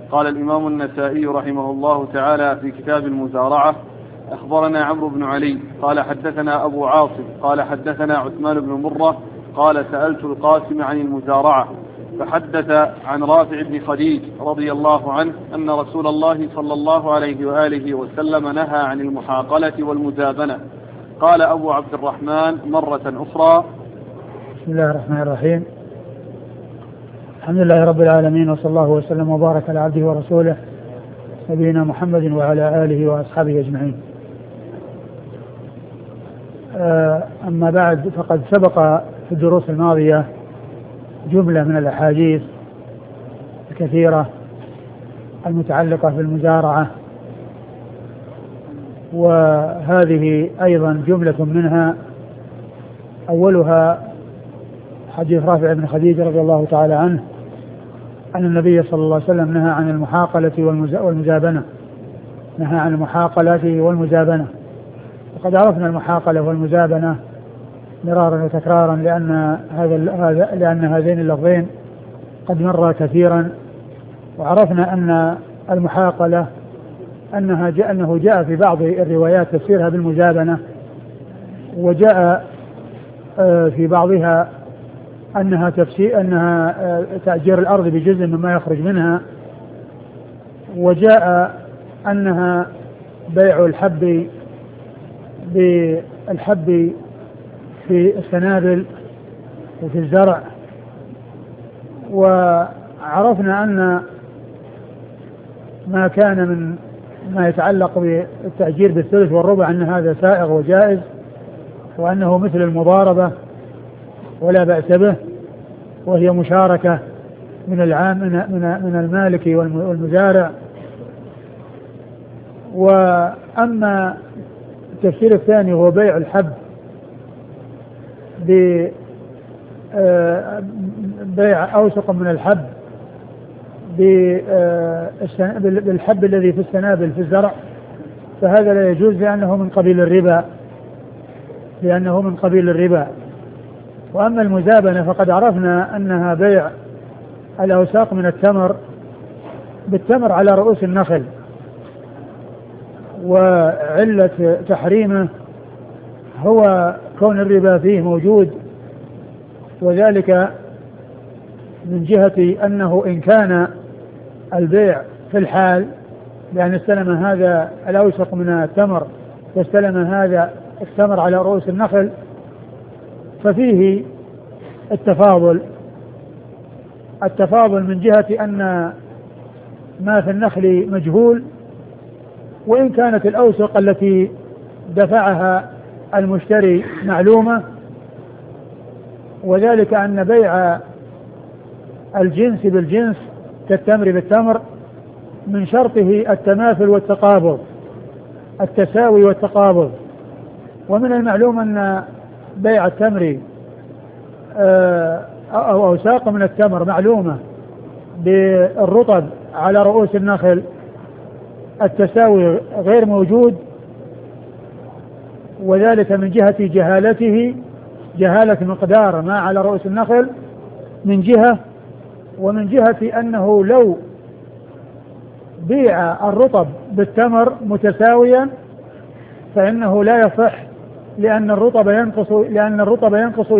قال الإمام النسائي رحمه الله تعالى في كتاب المزارعة: أخبرنا عمرو بن علي قال حدثنا أبو عاصم قال حدثنا عثمان بن مرة قال سألت القاسم عن المزارعة فحدث عن رافع بن خديج رضي الله عنه أن رسول الله صلى الله عليه وآله وسلم نهى عن المحاقلة والمزابنة. قال أبو عبد الرحمن مرة أخرى: بسم الله الرحمن الرحيم. الحمد لله رب العالمين، وصلى الله وسلم وبارك على عبده ورسوله نبينا محمد وعلى آله وأصحابه أجمعين. أما بعد، فقد سبق في الدروس الماضية جملة من الأحاديث الكثيرة المتعلقة بالمزارعة، وهذه أيضا جملة منها. أولها حديث رافع بن خديج رضي الله تعالى عنه أن النبي صلى الله عليه وسلم نهى عن المحاقلة والمزابنة. نهى عن المحاقلة والمزابنة. وقد عرفنا المحاقلة والمزابنة مرارا وتكرارا لأن هذين اللفظين قد مر كثيرا. وعرفنا أن المحاقلة أنه جاء في بعض الروايات تفسيرها بالمزابنة، وجاء في بعضها أنها تأجير الأرض بجزء مما يخرج منها، وجاء أنها بيع الحب بالحب في السنابل وفي الزرع. وعرفنا أن ما كان من ما يتعلق بالتأجير بالثلث والربع أن هذا سائغ وجائز، وأنه مثل المضاربة ولا بأس به، وهي مشاركة من المالك والمزارع. وأما التفسير الثاني هو بيع الحب بيع أوسق من الحب بالحب الذي في السنابل في الزرع، فهذا لا يجوز لأنه من قبيل الربا. وأما المزابنة فقد عرفنا أنها بيع الأوساق من التمر بالتمر على رؤوس النخل، وعلة تحريمه هو كون الربا فيه موجود، وذلك من جهة أنه إن كان البيع في الحال، لأن استلم هذا الأوسق من التمر واستلم هذا التمر على رؤوس النخل، ففيه التفاضل من جهة أن ما في النخل مجهول، وإن كانت الأوسق التي دفعها المشتري معلومة. وذلك أن بيع الجنس بالجنس كالتمر بالتمر من شرطه التماثل والتقابض، التساوي والتقابض. ومن المعلوم أن بيع التمر أو أوساق من التمر معلومة بالرطب على رؤوس النخل، التساوي غير موجود، وذلك من جهة جهالة مقدار ما على رؤوس النخل من جهة، ومن جهة أنه لو بيع الرطب بالتمر متساويا فإنه لا يصح، لأن الرطب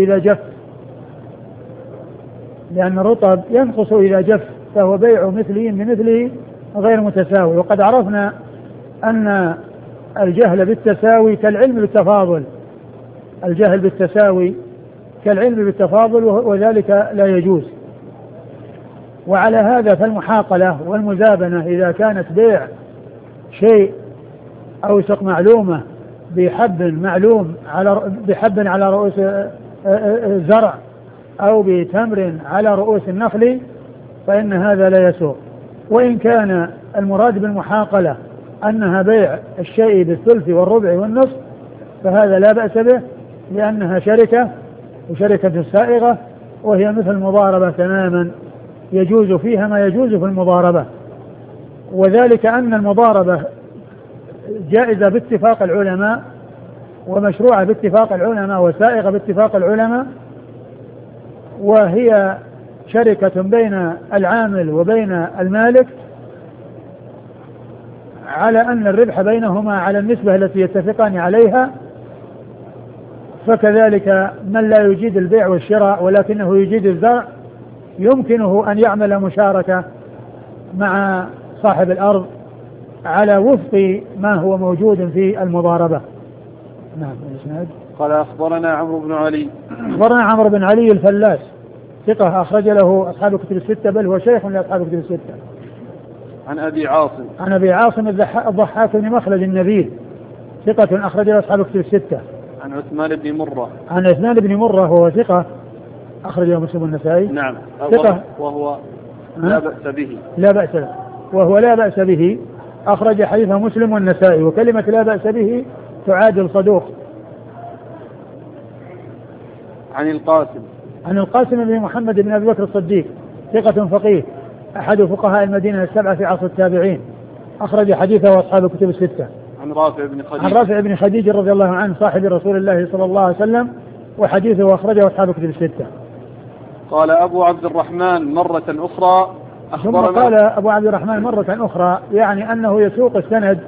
ينقص إذا جف، فهو بيع مثلي بمثله غير متساوي. وقد عرفنا أن الجهل بالتساوي كالعلم بالتفاضل، الجهل بالتساوي كالعلم بالتفاضل، وذلك لا يجوز. وعلى هذا فالمحاقلة والمزابنة إذا كانت بيع شيء أوسق معلومة بحب على رؤوس الزرع أو بتمر على رؤوس النخل، فإن هذا لا يسوغ. وإن كان المراد بالمحاقلة أنها بيع الشيء بالثلث والربع والنصف، فهذا لا بأس به، لأنها شركة وشركة سائغة، وهي مثل المضاربة تماما، يجوز فيها ما يجوز في المضاربة. وذلك أن المضاربة جائزة باتفاق العلماء، ومشروعة باتفاق العلماء، وسائغة باتفاق العلماء، وهي شركة بين العامل وبين المالك، على أن الربح بينهما على النسبة التي يتفقان عليها، فكذلك من لا يجيد البيع والشراء ولكنه يجيد الزرع يمكنه أن يعمل مشاركة مع صاحب الأرض على وفق ما هو موجود في المضاربة. نعم. قال أخبرنا عمرو بن علي. أخبرنا عمرو بن علي الفلاس ثقة أخرج له أصحاب الكتب الستة، بل هو شيخ لأصحاب الكتب الستة. عن أبي عاصم. عن أبي عاصم الضحاك بن مخلد النبيل ثقة أخرج له أصحاب الكتب الستة. عن عثمان بن مرة. عن عثمان بن مرة وهو ثقة أخرج له مسلم النسائي. نعم. ثقة وهو لا بأس به. لا بأس به، وهو لا بأس به، أخرج حديثه مسلم والنسائي، وكلمة لا بأس به تعادل صدوق. عن القاسم. عن القاسم بن محمد بن أبي بكر الصديق ثقة فقيه أحد فقهاء المدينة السبعة في عصر التابعين، أخرج حديثه أصحاب الكتب الستة. عن رافع بن خديج. عن رافع بن خديج رضي الله عنه صاحب رسول الله صلى الله عليه وسلم، وحديثه أخرجه أصحاب الكتب الستة. قال أبو عبد الرحمن مرة أخرى ثم قال أبو عبد الرحمن مرة أخرى، يعني أنه يسوق السند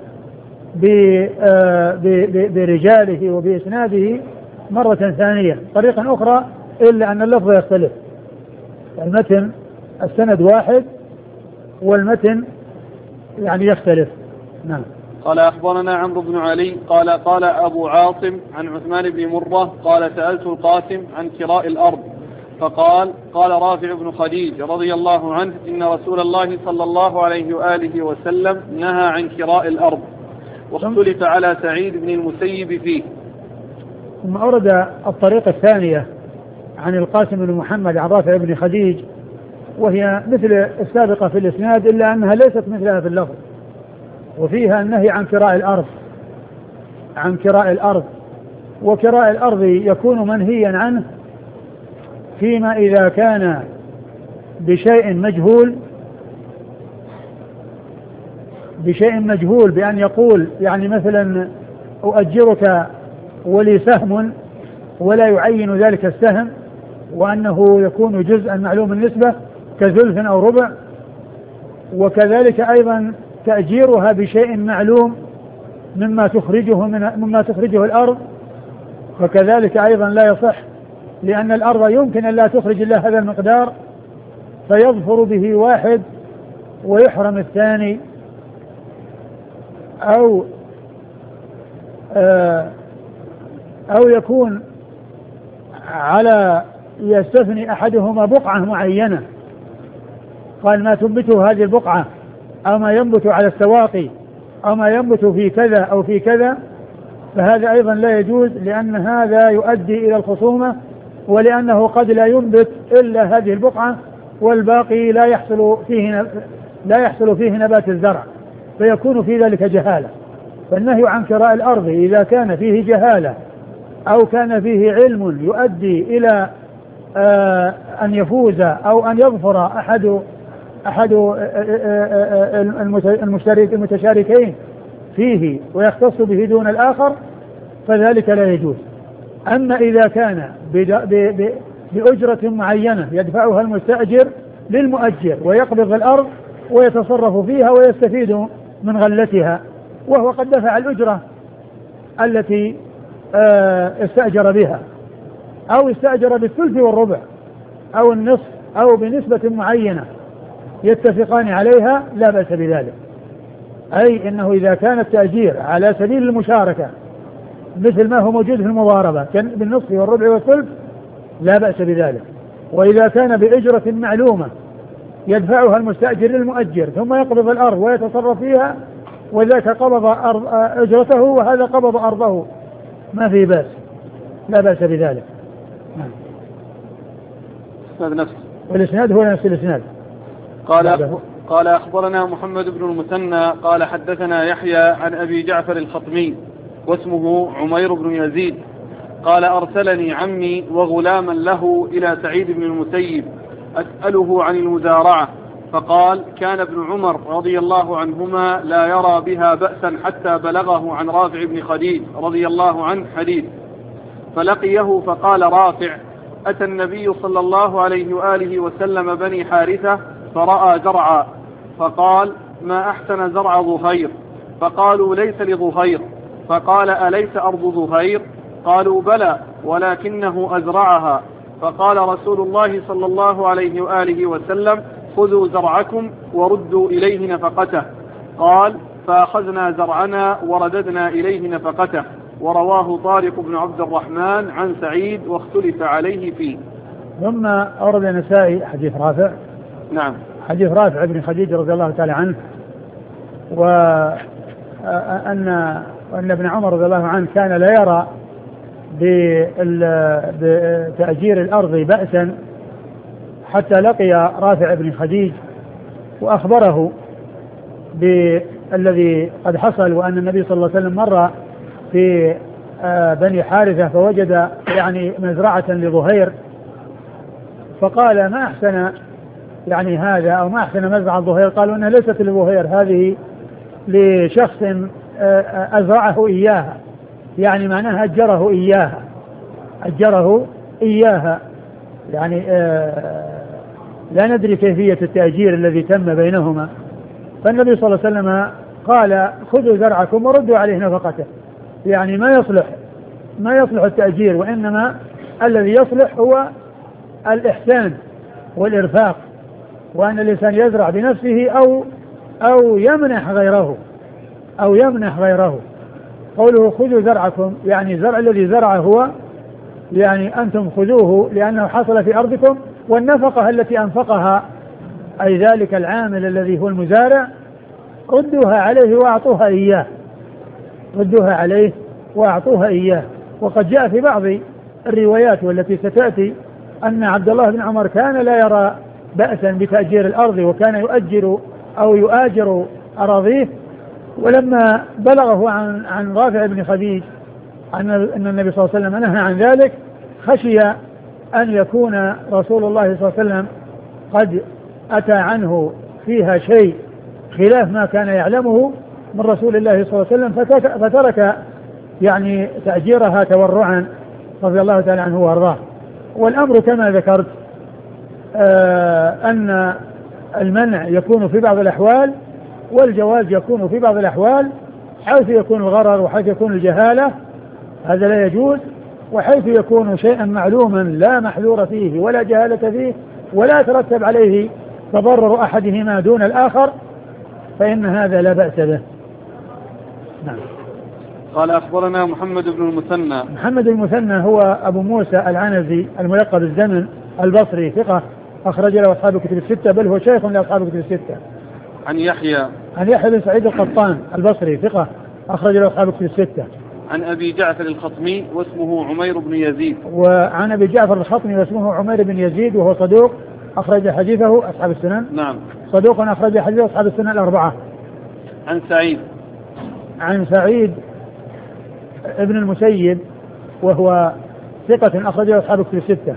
برجاله وبإسناده مرة ثانية طريقا أخرى، إلا أن اللفظ يختلف. المتن السند واحد والمتن يعني يختلف. نعم. قال أخبرنا عمرو بن علي قال أبو عاصم عن عثمان بن مرة قال سألت القاسم عن كراء الأرض فقال رافع بن خديج رضي الله عنه إن رسول الله صلى الله عليه وآله وسلم نهى عن كراء الأرض، واختلف على سعيد بن المسيب فيه. ثم أورد الطريقة الثانية عن القاسم بن محمد عن رافع بن خديج، وهي مثل السابقة في الإسناد إلا أنها ليست مثلها في اللفظ، وفيها النهي عن كراء الأرض. وكراء الأرض يكون منهيا عنه فيما إذا كان بشيء مجهول بأن يقول يعني مثلا أؤجرك ولي سهم ولا يعين ذلك السهم، وأنه يكون جزءا معلوم النسبة كثلث أو ربع. وكذلك أيضا تأجيرها بشيء معلوم مما تخرجه الأرض، فكذلك أيضا لا يصح، لأن الأرض يمكن أن لا تخرج إلا هذا المقدار، فيظفر به واحد ويحرم الثاني، أو يكون على يستثني أحدهما بقعة معينة، قال ما تنبته هذه البقعة أو ما ينبت على السواقي أو ما ينبت في كذا أو في كذا، فهذا أيضا لا يجوز، لأن هذا يؤدي إلى الخصومة، ولأنه قد لا ينبت إلا هذه البقعة والباقي لا يحصل فيه نبات الزرع، فيكون في ذلك جهالة. فالنهي عن كراء الأرض إذا كان فيه جهالة أو كان فيه علم يؤدي إلى أن يفوز أو أن يظفر أحد المتشاركين فيه ويختص به دون الآخر، فذلك لا يجوز. أما إذا كان بأجرة معينة يدفعها المستأجر للمؤجر ويقبض الأرض ويتصرف فيها ويستفيد من غلتها، وهو قد دفع الأجرة التي استأجر بها، أو استأجر بالثلث والربع أو النصف أو بنسبة معينة يتفقان عليها، لا بأس بذلك. أي إنه إذا كان التأجير على سبيل المشاركة مثل ما هو موجود في المضاربة بالنصف والربع والثلث لا بأس بذلك. وإذا كان بأجرة معلومة يدفعها المستأجر للمؤجر ثم يقبض الأرض ويتصرف فيها، وذاك قبض أجرته وهذا قبض أرضه، ما في بأس، لا بأس بذلك. والإسناد هو نفس الإسناد. قال أخبرنا محمد بن المثنى قال حدثنا يحيى عن أبي جعفر الخطمي واسمه عمير بن يزيد قال أرسلني عمي وغلاما له إلى سعيد بن المسيب أسأله عن المزارعة، فقال كان ابن عمر رضي الله عنهما لا يرى بها بأسا حتى بلغه عن رافع بن خديج رضي الله عنه حديث، فلقيه فقال رافع أتى النبي صلى الله عليه وآله وسلم بني حارثة فرأى زرعا، فقال ما أحسن زرع ظهير، فقالوا ليس لظهير. فقال أليس أرض ظهير؟ قالوا بلى ولكنه أزرعها. فقال رسول الله صلى الله عليه وآله وسلم خذوا زرعكم وردوا إليه نفقته. قال فأخذنا زرعنا ورددنا إليه نفقته. ورواه طارق بن عبد الرحمن عن سعيد واختلف عليه فيه. ثم أورد النسائي حديث رافع. نعم. حديث رافع بن خديج رضي الله تعالى عنه، وأن ابن عمر رضي الله عنه كان لا يرى بتأجير الأرض بأسا حتى لقي رافع بن خديج وأخبره بالذي قد حصل، وأن النبي صلى الله عليه وسلم مر في بني حارثة فوجد يعني مزرعة لظهير، فقال ما أحسن يعني هذا، أو ما أحسن مزرعة ظهير؟ قالوا إنها ليست لظهير، هذه لشخص أزرعه إياها، يعني معناها أجره إياها يعني لا ندري كيفية التأجير الذي تم بينهما. فالنبي صلى الله عليه وسلم قال خذوا زرعكم وردوا عليه نفقته، يعني ما يصلح التأجير، وإنما الذي يصلح هو الإحسان والإرفاق، وأن الإنسان يزرع بنفسه أو يمنح غيره. قوله خذوا زرعكم يعني الزرع الذي زرعه هو يعني أنتم خذوه لأنه حصل في أرضكم، والنفقة التي أنفقها أي ذلك العامل الذي هو المزارع ردوها عليه وأعطوها إياه. وقد جاء في بعض الروايات والتي ستأتي أن عبد الله بن عمر كان لا يرى بأسا بتأجير الأرض، وكان يؤاجر أراضيه. ولما بلغه عن رافع بن خديج أن النبي صلى الله عليه وسلم نهى عن ذلك، خشي أن يكون رسول الله صلى الله عليه وسلم قد أتى عنه فيها شيء خلاف ما كان يعلمه من رسول الله صلى الله عليه وسلم، فترك يعني تأجيرها تورعا رضي الله تعالى عنه وارضاه. والأمر كما ذكرت أن المنع يكون في بعض الأحوال، والجواز يكون في بعض الأحوال، حيث يكون الغرر وحيث يكون الجهالة هذا لا يجوز، وحيث يكون شيئا معلوما لا محذور فيه ولا جهالة فيه ولا ترتب عليه تضرر أحدهما دون الآخر فإن هذا لا بأس به. نعم. قال أخبرنا محمد بن المثنى هو أبو موسى العنزي الملقب الزمن البصري، ثقة أخرج له أصحاب الكتب الستة، بل هو شيخ لأصحاب الكتب الستة. عن يحيى بن سعيد القطان البصري، ثقة أخرج له أصحاب الكتب الستة. عن أبي جعفر الخطمي واسمه عمير بن يزيد. وعن أبي جعفر الخطمي واسمه عمير بن يزيد، وهو صدوق أخرج حديثه أصحاب السنن. نعم. صدوق أخرج حديثه أصحاب السنن الأربعة. عن سعيد ابن المسيب وهو ثقة أخرج له أصحاب الكتب الستة.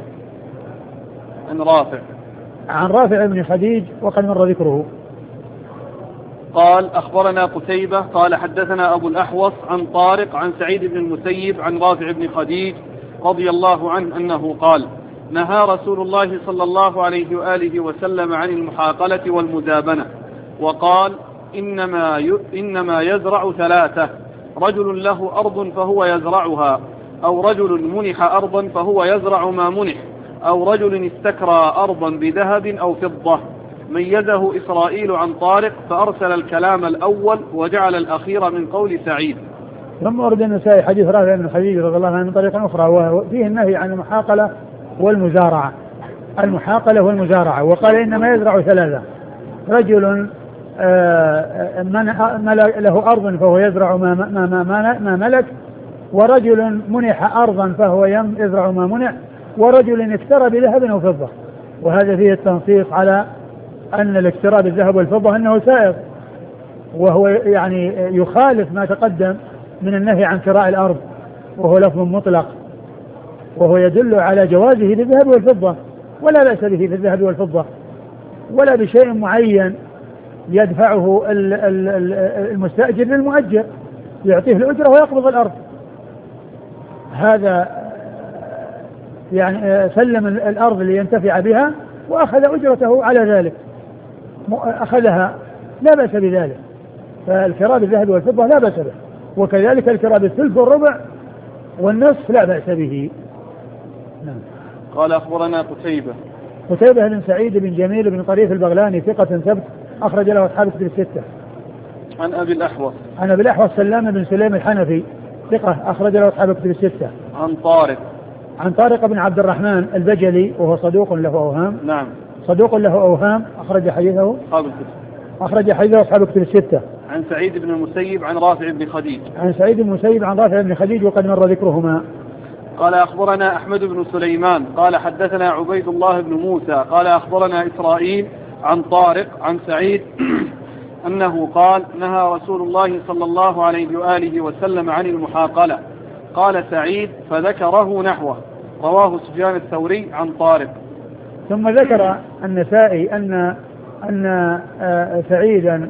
عن رافع بن خديج وقد مر ذكره. قال أخبرنا قتيبة قال حدثنا أبو الأحوص عن طارق عن سعيد بن المسيب عن رافع بن خديج رضي الله عنه أنه قال نهى رسول الله صلى الله عليه وآله وسلم عن المحاقلة والمزابنة، وقال إنما يزرع ثلاثة: رجل له أرض فهو يزرعها، أو رجل منح أرضا فهو يزرع ما منح، أو رجل استكرى أرضا بذهب أو فضة. ميزه إسرائيل عن طارق فأرسل الكلام الأول وجعل الأخير من قول سعيد. ثم ورد النسائي حديث رافع بن خديج رضي الله عنه من طريقة أخرى وفيه النهي عن المحاقلة والمزارعة، وقال إنما يزرع ثلاثة: رجل له أرض فهو يزرع ما ملك، ورجل منح أرضا فهو يزرع ما منح، ورجل اكترى بذهب أو فضة. وهذا فيه التنصيص على أن الاكتراء بالذهب والفضة أنه سائغ، وهو يعني يخالف ما تقدم من النهي عن كراء الأرض، وهو لفظ مطلق، وهو يدل على جوازه للذهب والفضة، ولا بأس به في الذهب والفضة، ولا بشيء معين يدفعه المستأجر للمؤجر، يعطيه الأجرة ويقبض الأرض. هذا يعني سلم الأرض لينتفع بها وأخذ أجرته على ذلك، أخذها لا بأس بذلك، فالكراء بالذهب والفضة لا بأس به، وكذلك الكراء بالثلث والربع والنصف لا بأس به. نعم. قال أخبرنا قتيبة بن سعيد بن جميل بن طريف البغلاني ثقة ثبت أخرج له أصحاب الكتب الستة. عن أبي الأحوص سلام بن سليم الحنفي ثقة أخرج له أصحاب الكتب الستة. عن طارق بن عبد الرحمن البجلي وهو صدوق له أوهام. نعم. صدوق له أوهام أخرج حديثه أصحاب الكتب الستة. عن سعيد بن المسيب عن رافع بن خديج وقد مر ذكرهما. قال أخبرنا أحمد بن سليمان قال حدثنا عبيد الله بن موسى قال أخبرنا إسرائيل عن طارق عن سعيد أنه قال نهى رسول الله صلى الله عليه وآله وسلم عن المحاقلة. قال سعيد فذكره نحوه. رواه سفيان الثوري عن طارق. ثم ذكر النسائي أن سعيدا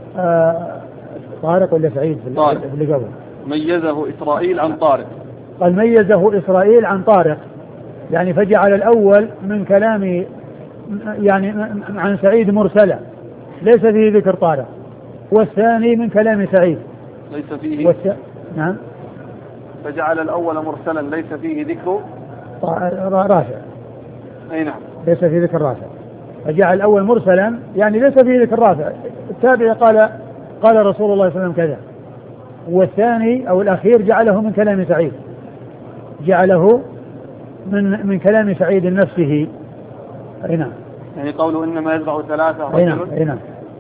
طارق ولا سعيد اللي قبل ميزه إسرائيل عن طارق. قال ميزه إسرائيل عن طارق، يعني فجعل الأول من كلام يعني عن سعيد مرسلة ليس فيه ذكر طارق، والثاني من كلام سعيد ليس فيه نعم. فجعل الأول مرسلا ليس فيه ذكر رافع. أي نعم. ليس فيه ذكر رافع، فجعل الأول مرسلا يعني ليس فيه ذكر رافع. التابع قال رسول الله صلى الله عليه وسلم كذا، والثاني أو الأخير جعله من كلام سعيد، جعله من كلام سعيد نفسه. أي نعم. يعني قوله إنما يزرع 3 أي نعم.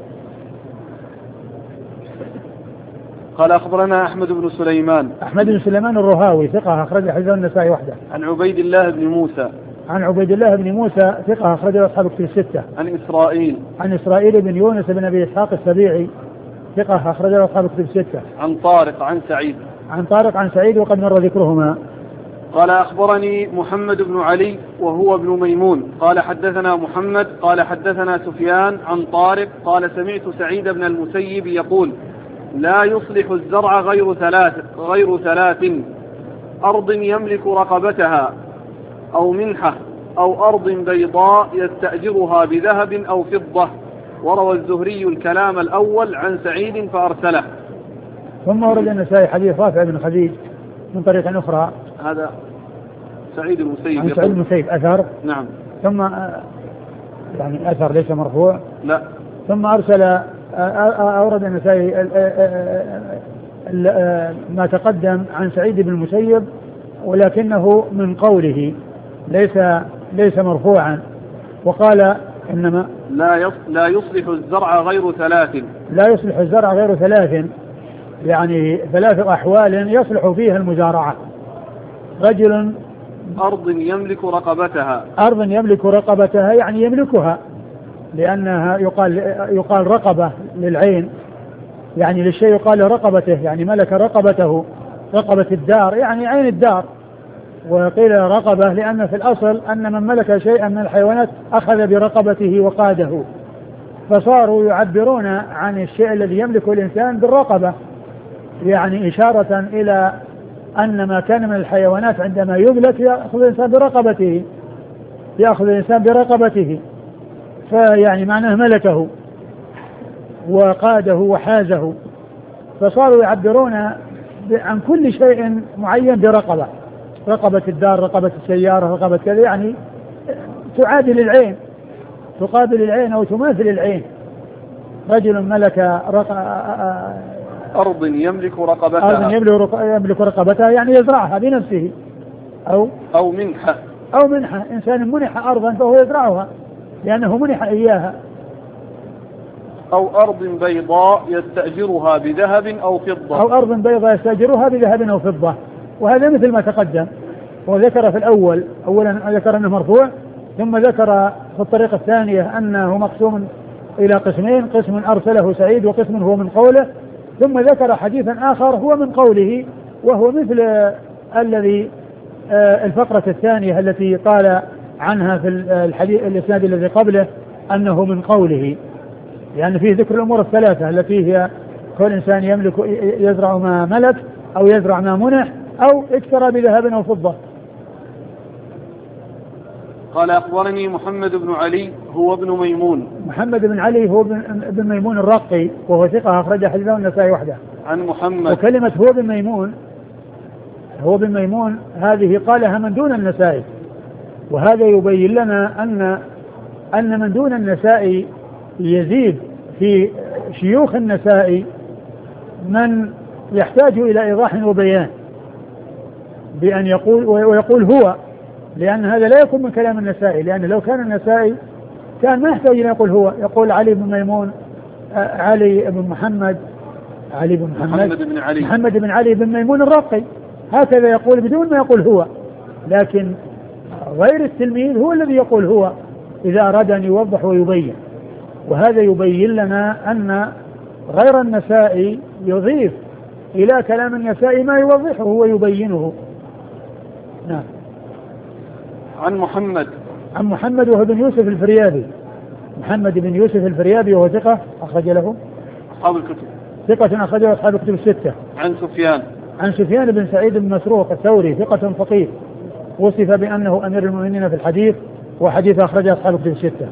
قال أخبرنا أحمد بن سليمان الرهاوي ثقة أخرج حديثه النسائي وحده. عن عبيد الله بن موسى ثقة أخرج أصحاب الكتب الستة. عن إسرائيل بن يونس بن أبي إسحاق السبيعي ثقة أخرج أصحاب الكتب الستة. عن طارق عن سعيد وقد مر ذكرهما. قال أخبرني محمد بن علي وهو ابن ميمون قال حدثنا محمد قال حدثنا سفيان عن طارق قال سمعت سعيد بن المسيب يقول لا يصلح الزرع غير 3 أرض يملك رقبتها أو منحة أو أرض بيضاء يستأجرها بذهب أو فضة. وروى الزهري الكلام الأول عن سعيد فأرسله. ثم ورد النسائي حديث رافع بن خديج من طريق أخرى. هذا سعيد المسيب أثر. نعم. ثم يعني أثر ليس مرفوع. لا. ثم أرسل أورد النسائي ما تقدم عن سعيد بن المسيب ولكنه من قوله ليس مرفوعا، وقال إنما لا يصلح الزرع غير 3. لا يصلح الزرع غير 3 يعني 3 أحوال يصلح فيها المزارعة. رجل أرض يملك رقبتها يعني يملكها، لأنها يقال رقبة للعين، يعني للشيء يقال رقبته، يعني ملك رقبته، رقبة الدار يعني عين الدار. وقيل رقبة لأن في الأصل أن من ملك شيئا من الحيوانات أخذ برقبته وقاده، فصاروا يعبرون عن الشيء الذي يملكه الإنسان بالرقبة، يعني إشارة إلى أن ما كان من الحيوانات عندما يملك يأخذ الإنسان برقبته، فيعني معناه ملكه وقاده وحازه، فصاروا يعبرون عن كل شيء معين برقبة، رقبة الدار، رقبة السيارة، رقبة كذا، يعني تقابل العين أو تماثل العين. رجل ملك أرض يملك رقبتها يعني يزرعها بنفسه، أو منحة إنسان منح أرضا فهو يزرعها لأنه منح إياها. أو أرض بيضاء يستأجرها بذهب أو فضة. وهذا مثل ما تقدم، وذكر في الأول أولا ذكر أنه مرفوع، ثم ذكر في الطريقة الثانية أنه مقسوم إلى قسمين، قسم أرسله سعيد وقسم هو من قوله، ثم ذكر حديثا آخر هو من قوله وهو مثل الذي الفقرة الثانية التي قال عنها في الإسناد الذي قبله أنه من قوله، يعني فيه ذكر الأمور الثلاثة التي هي كل إنسان يملك يزرع ما ملك أو يزرع ما منح أو اشترى بذهب أو فضة. قال أخبرني محمد بن علي هو ابن ميمون. محمد بن علي هو ابن ميمون الرقي وهو ثقة أخرج حديثه النسائي وحده. عن محمد. وكلمة هو بن ميمون هذه قالها من دون النسائي، وهذا يبين لنا أن من دون النسائي يزيد في شيوخ النسائي من يحتاج إلى إيضاح وبيان بأن يقول هو، لأن هذا لا يكون من كلام النسائي، لأن لو كان النسائي كان ما يحتاج إلى يقول هو، يقول علي بن ميمون، علي بن محمد، محمد بن علي بن ميمون الرقي، هكذا يقول بدون ما يقول هو. لكن غير التلميذ هو الذي يقول هو إذا أراد أن يوضح ويبين، وهذا يبين لنا أن غير النسائي يضيف إلى كلام النسائي ما يوضحه ويبينه. نعم. عن محمد وهو بن يوسف الفريابي، محمد بن يوسف الفريابي وهو ثقة أخرج له أصحاب الكتب، ثقة أخرج له أصحاب الكتب الستة. عن سفيان بن سعيد بن مسروق الثوري ثقة فقيه، وصف بأنه أمير المؤمنين في الحديث، وحديث أخرج أصحاب الكتب الستة.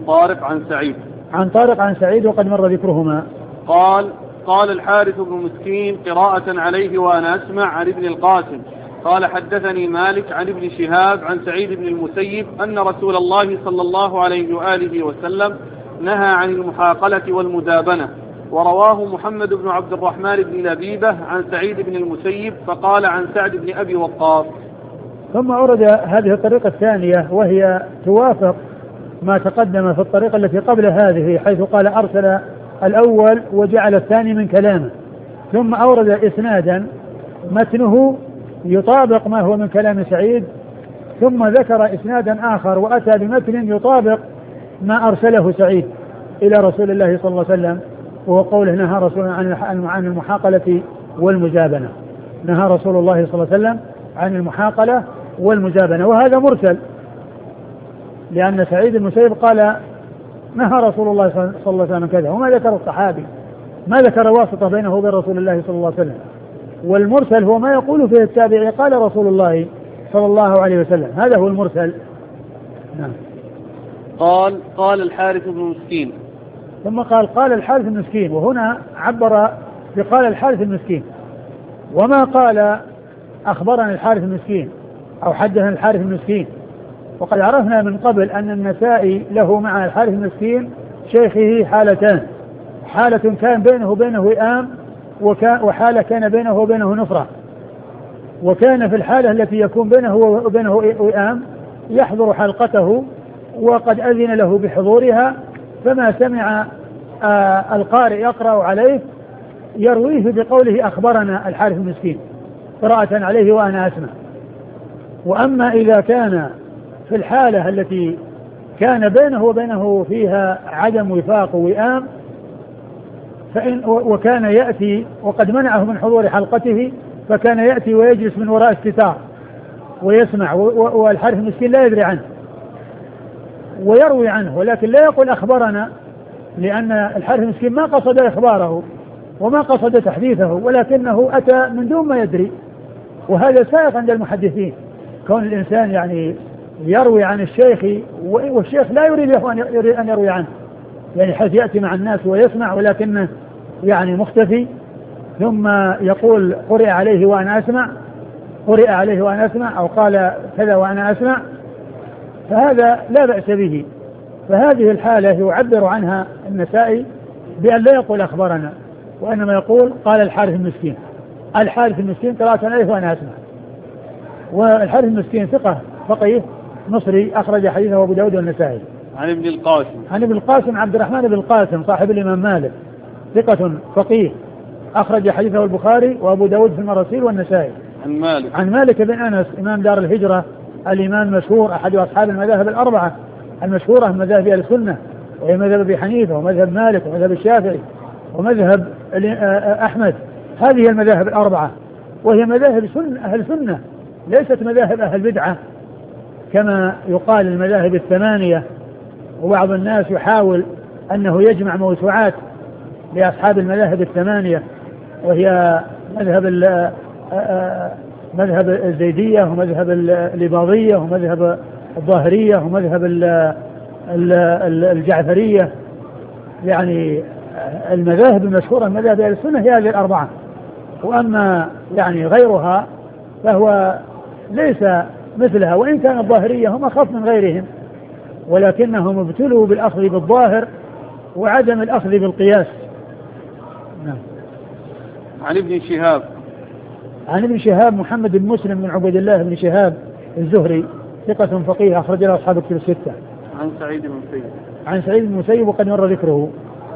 عن طارق عن سعيد وقد مر ذكرهما. قال الحارث بن مسكين قراءة عليه وأنا أسمع عن ابن القاسم قال حدثني مالك عن ابن شهاب عن سعيد بن المسيب أن رسول الله صلى الله عليه وآله وسلم نهى عن المحاقلة والمدابنة. ورواه محمد بن عبد الرحمن بن لبيبة عن سعيد بن المسيب فقال عن سعد بن أبي وقاص. ثم أورد هذه الطريقة الثانية وهي توافق ما تقدم في الطريقة التي قبل هذه، حيث قال أرسل الأول وجعل الثاني من كلامه، ثم أورد إسنادا متنه يطابق ما هو من كلام سعيد، ثم ذكر إسنادا آخر وأتى بمتن يطابق ما أرسله سعيد إلى رسول الله صلى الله عليه وسلم، وهو قوله نهى رسول عن المحاقلة والمجابنة. نهى رسول الله صلى الله عليه وسلم عن المحاقلة والمجابنة، وهذا مرسل، لأن سعيد المسيب قال نهى رسول الله صلى الله عليه وسلم كذا، وما ذكر الصحابي، ما ذكر واسطة بينه وبين رسول الله صلى الله عليه وسلم. والمرسل هو ما يقول فيه التابعي قال رسول الله صلى الله عليه وسلم، هذا هو المرسل. نعم. قال الحارث بن مسكين، ثم قال الحارث بن مسكين، وهنا عبر بقال الحارث بن مسكين، وما قال أخبرنا الحارث بن مسكين أو حدثنا الحارث بن مسكين. وقد عرفنا من قبل أن النسائي له مع الحارث بن مسكين شيخه حالتان، حالة كان بينه وبينه وئام، وحالة كان بينه وبينه نفرة. وكان في الحالة التي يكون بينه وبينه وئام يحضر حلقته وقد أذن له بحضورها، فما سمع القارئ يقرأ عليه يرويه بقوله أخبرنا الحارث بن مسكين قراءة عليه وأنا أسمع. وأما إذا كان في الحالة التي كان بينه وبينه فيها عدم وفاق وئام وكان يأتي وقد منعه من حضور حلقته، فكان يأتي ويجلس من وراء الستار ويسمع، والحارث المسكين لا يدري عنه ويروي عنه، ولكن لا يقول أخبرنا، لأن الحارث المسكين ما قصد إخباره وما قصد تحديثه، ولكنه أتى من دون ما يدري. وهذا سائق عند المحدثين، كون الإنسان يعني يروي عن الشيخ والشيخ لا يريد أن يروي عنه، يعني حيث يأتي مع الناس ويسمع ولكنه يعني مختفي، ثم يقول قرئ عليه وأنا أسمع أو قال كذا وأنا أسمع، فهذا لا بأس به. فهذه الحالة يعبر عنها النسائي بأن لا يقول أخبرنا، وإنما يقول قال الحارث المسكين قراءة عليه وأنا أسمع. والحارث المسكين ثقة فقيه مصري أخرج حديثه أبو داود والنسائي. عن ابن القاسم عبد الرحمن بن القاسم صاحب الإمام مالك، ثقة فقيه أخرج حديثه البخاري وأبو داود في المراسيل والنسائي. عن مالك بن أنس إمام دار الهجرة، الإمام المشهور أحد أصحاب المذاهب الأربعة المشهورة من مذاهب أهل السنة، وهي مذهب أبي حنيفة ومذهب مالك ومذهب الشافعي ومذهب أحمد. هذه المذاهب الأربعة، وهي مذاهب أهل السنة، ليست مذاهب أهل بدعة كما يقال المذاهب الثمانية. وبعض الناس يحاول أنه يجمع موسوعات لأصحاب المذاهب الثمانية، وهي مذهب الزيدية ومذهب الإباضية ومذهب الظاهرية ومذهب الجعفرية، يعني المذاهب المشهورة من مذاهب أهل السنة هي هذه الأربعة. وأما يعني غيرها فهو ليس مثلها، وإن كان الظاهرية هم أخف من غيرهم، ولكنهم ابتلوا بالأخذ بالظاهر وعدم الأخذ بالقياس. نعم. عن ابن شهاب. عن ابن شهاب محمد بن مسلم بن عبد الله بن شهاب الزهري ثقة فقيه أخرج له أصحاب الكتب الستة. عن سعيد بن المسيب. عن سعيد بن المسيب وقد مر ذكره.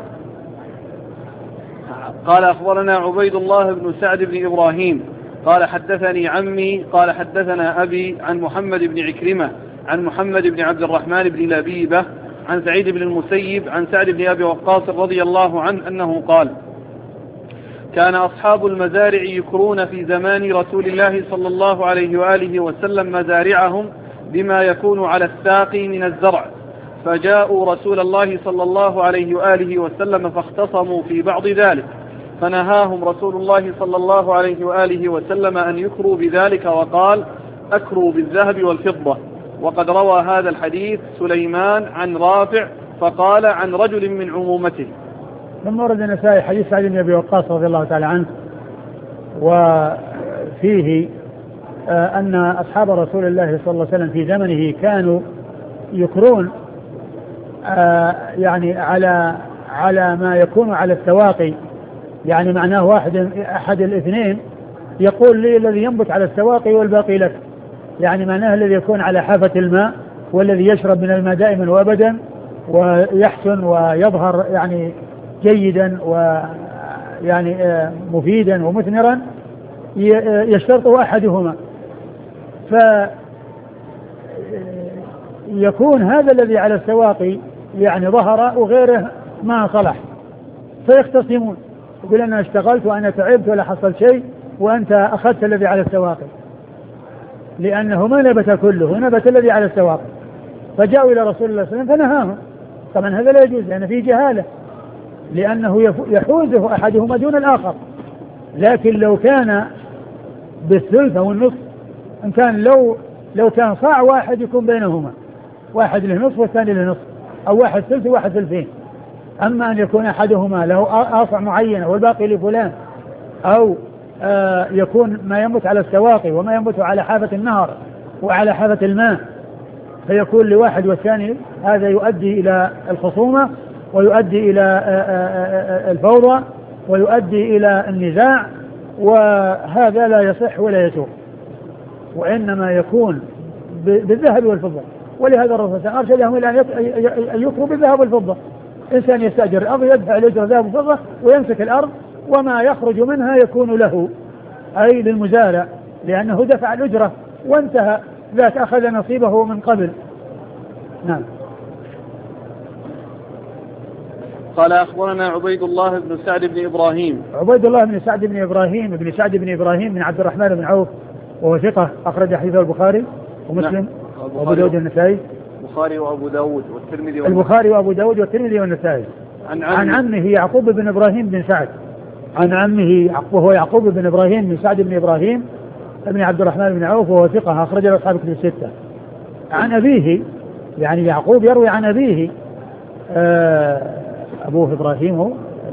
قال أخبرنا عبيد الله بن سعد بن إبراهيم قال حدثني عمي قال حدثنا أبي عن محمد بن عكرمة عن محمد بن عبد الرحمن بن لبيبة عن سعيد بن المسيب عن سعد بن أبي وقاص رضي الله عنه أنه قال: كان أصحاب المزارع يكرون في زمان رسول الله صلى الله عليه وآله وسلم مزارعهم بما يكون على الساقي من الزرع، فجاءوا رسول الله صلى الله عليه وآله وسلم فاختصموا في بعض ذلك، فنهاهم رسول الله صلى الله عليه وآله وسلم أن يكروا بذلك، وقال: أكروا بالذهب والفضة. وقد روى هذا الحديث سليمان عن رافع فقال عن رجل من عمومته. ثم ورد النسائي حديث سعد بن أبي وقاص رضي الله تعالى عنه، وفيه أن أصحاب رسول الله صلى الله عليه وسلم في زمنه كانوا يكرون يعني على ما يكون على السواقي، يعني معناه أحد الاثنين يقول لي الذي ينبت على السواقي والباقي لك، يعني معناه الذي يكون على حافة الماء والذي يشرب من الماء دائما وأبدا ويحسن ويظهر يعني جيدا ويعني مفيدا ومثمرا، يشترطه أحدهما، فيكون هذا الذي على السواقي يعني ظهر وغيره ما صلح، فيختصمون، يقول أنا اشتغلت وأنا تعبت ولا حصل شيء وأنت أخذت الذي على السواقي، لأنه ما نبت كله، نبت الذي على السواقي. فجاءوا إلى رسول الله صلى الله عليه وسلم فنهاهم. طبعا هذا لا يجوز لأن فيه جهالة، لأنه يحوزه أحدهما دون الآخر. لكن لو كان بالثلث أو النصف، إن كان لو كان صاع واحد يكون بينهما، واحد له نصف والثاني له نصف، أو واحد ثلث وواحد ثلثين. أما أن يكون أحدهما له آصع معينة والباقي لفلان، أو يكون ما ينبت على السواقي وما ينبت على حافة النهر وعلى حافة الماء، فيكون لواحد والثاني، هذا يؤدي إلى الخصومة ويؤدي إلى الفوضى ويؤدي إلى النزاع، وهذا لا يصح ولا يسوق، وإنما يكون بالذهب والفضة. ولهذا الرسول أرشدهم إلى أن يكروا بالذهب والفضة. إنسان يستأجر الأرض يدفع الأجر ذهب وفضة ويمسك الأرض، وما يخرج منها يكون له، أي للمزارع، لأنه دفع الأجرة وانتهى، ذاك أخذ نصيبه من قبل. نعم. قال أخبرنا عبيد الله بن سعد بن إبراهيم. عبيد الله بن سعد بن إبراهيم بن سعد بن إبراهيم بن عبد الرحمن بن عوف، وهو ثقة أخرج حديثه البخاري ومسلم وأبو داود والنسائي. البخاري وأبو داود والترمذي. البخاري وأبو داود والترمذي والنسائي. عن عمه يعقوب بن إبراهيم بن سعد، عن عمه وهو يعقوب بن إبراهيم بن سعد بن إبراهيم بن عبد الرحمن بن عوف، وهو ثقة أخرج له أصحاب الكتب الستة. عن أبيه، يعني يعقوب يروي عن أبيه، أبوه إبراهيم، هو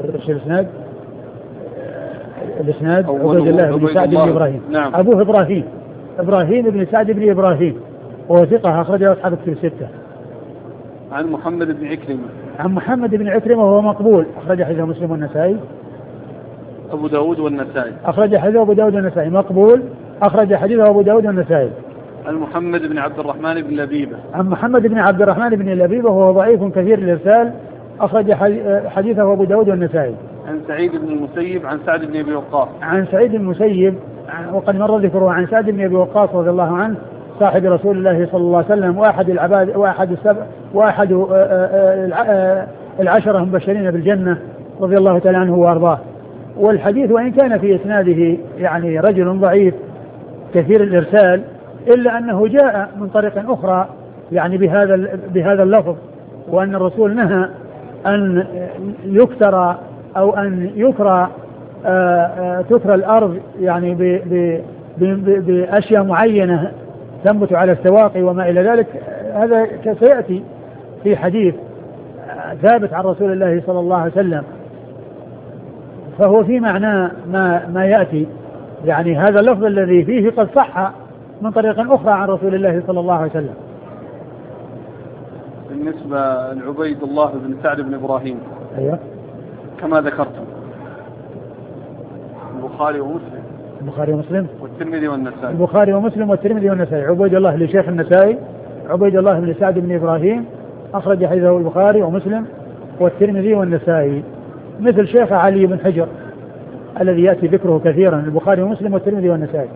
الإسناد عبيد الله بن سعد بن إبراهيم. نعم. أبوه إبراهيم بن سعد بن إبراهيم، وهو ثقة أخرج له أصحاب الكتب الستة. عن محمد بن عكرمة. عن محمد بن عكرمة وهو مقبول، أخرج حديثه مسلم والنسائي. أبو داود والنسائي. أخرج حديثه أبو داود والنسائي، مقبول، أخرج حديثه أبو داود والنسائي. عن محمد بن عبد الرحمن بن لبيبة. عن محمد بن عبد الرحمن بن لبيبة وهو ضعيف كثير الإرسال، أخرج حديثه أبو داود والنسائي. عن سعيد بن المسيب عن سعد بن أبي وقاص. عن سعيد بن المسيب وقد مر ذكره، عن سعد بن أبي وقاص رضي الله عنه، صاحب رسول الله صلى الله عليه وسلم، وأحد العباد وأحد العشرة المبشرين بالجنة رضي الله تعالى عنه وأرضاه. والحديث وإن كان في إسناده يعني رجل ضعيف كثير الإرسال، إلا أنه جاء من طريق أخرى يعني بهذا اللفظ، وأن الرسول نهى أن يكترى أو أن يكرى تكرى الأرض يعني بأشياء معينة تنبت على السواقي وما إلى ذلك، هذا سيأتي في حديث ثابت عن رسول الله صلى الله عليه وسلم، فهو في معنى ما يأتي، يعني هذا اللفظ الذي فيه قد صح من طريق أخرى عن رسول الله صلى الله عليه وسلم. بالنسبة لعبيد الله بن سعد بن إبراهيم، أيوة، كما ذكرتم البخاري ومسلم، البخاري ومسلم والترمذي والنسائي، البخاري ومسلم والترمذي والنسائي. عبيد الله لشيخ النسائي، عبيد الله بن سعد بن إبراهيم أخرج حديثه البخاري ومسلم والترمذي والنسائي، مثل شيخ علي بن حجر الذي يأتي ذكره كثيرا، البخاري ومسلم والترمذي والنسائي.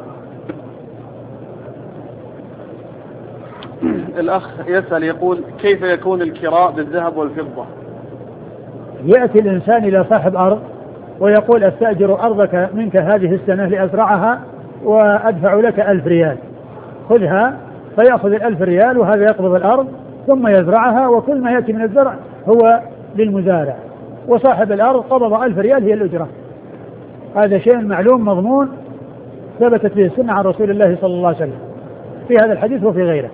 الأخ يسأل يقول: كيف يكون الكراء بالذهب والفضة؟ يأتي الإنسان إلى صاحب أرض ويقول: أستأجر أرضك منك هذه السنة لأزرعها وأدفع لك 1000 ريال، خذها، فيأخذ 1000 ريال وهذا يقبض الأرض ثم يزرعها، وكل ما يأتي من الزرع هو للمزارع، وصاحب الأرض قبض 1000 ريال هي الأجرة. هذا شيء معلوم مضمون ثبتت به السنة عن رسول الله صلى الله عليه وسلم في هذا الحديث وفي غيره.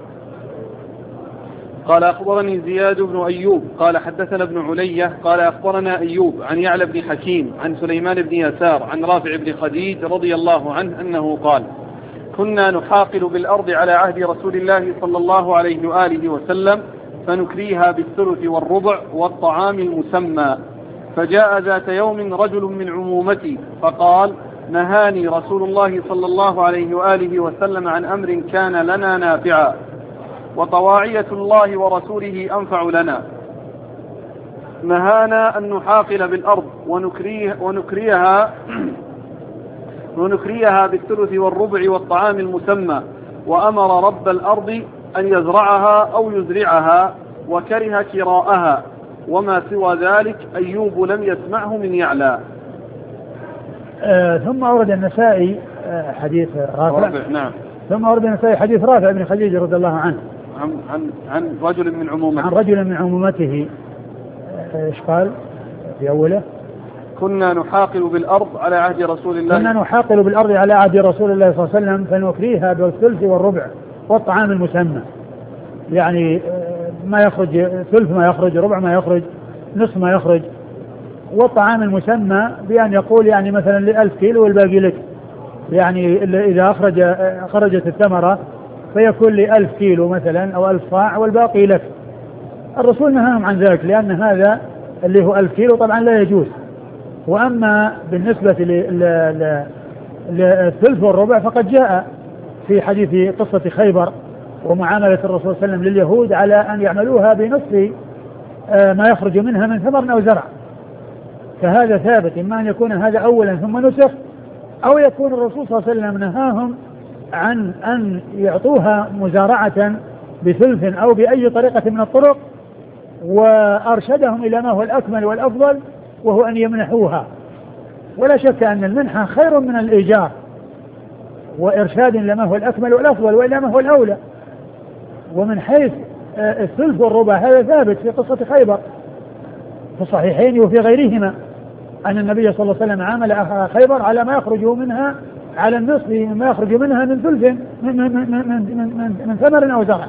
قال: أخبرني زياد بن أيوب قال حدثنا ابن علية قال أخبرنا أيوب عن يعلى بن حكيم عن سليمان بن يسار عن رافع بن خديج رضي الله عنه أنه قال: كنا نحاقل بالأرض على عهد رسول الله صلى الله عليه وآله وسلم فنكريها بالثلث والربع والطعام المسمى، فجاء ذات يوم رجل من عمومتي فقال: نهاني رسول الله صلى الله عليه وآله وسلم عن أمر كان لنا نافعا، وطواعية الله ورسوله أنفع لنا، نهانا أن نحاقل بالأرض ونكريها بالثلث والربع والطعام المسمى، وأمر رب الأرض أن يزرعها أو يزرعها، وكره كراءها، وما سوى ذلك أيوب لم يسمعه من يعلى. ثم أورد النسائي حديث رافع. نعم. ثم أورد النسائي حديث رافع بن خديج رضي الله عنه عن رجل من عمومته. عن رجل من عمومته. ايش قال في أوله؟ كنا نحاقل بالأرض على عهد رسول الله. كنا نحاقل بالأرض على عهد رسول الله صلى الله عليه وسلم فنكريها بالثلث والربع والطعام المسمى، يعني ما يخرج ثلث ما يخرج، ربع ما يخرج، نصف ما يخرج، والطعام المسمى بأن يقول يعني مثلا ل1000 كيلو والباقي لك، يعني إذا خرجت الثمرة فيكون ل1000 كيلو مثلا أو 1000 صاع والباقي لك. الرسول نهاهم عن ذلك لأن هذا اللي هو 1000 كيلو طبعا لا يجوز. وأما بالنسبة للثلث والربع فقد جاء في حديث قصة خيبر ومعاملة الرسول صلى الله عليه وسلم لليهود على أن يعملوها بنصف ما يخرج منها من ثمر أو زرع، فهذا ثابت، إما أن يكون هذا أولا ثم نسخ، أو يكون الرسول صلى الله عليه وسلم نهاهم عن أن يعطوها مزارعة بثلث أو بأي طريقة من الطرق، وأرشدهم إلى ما هو الأكمل والأفضل وهو أن يمنحوها. ولا شك أن المنحة خير من الإيجار، وإرشاد لما هو الأكمل والأفضل وإلى ما هو الأولى. ومن حيث الثلث والربع هذا ثابت في قصة خيبر في الصحيحين وفي غيرهما أن النبي صلى الله عليه وسلم عامل خيبر على ما يخرج منها على النصف ما يخرج منها من ثلث من ثمر أو زرع.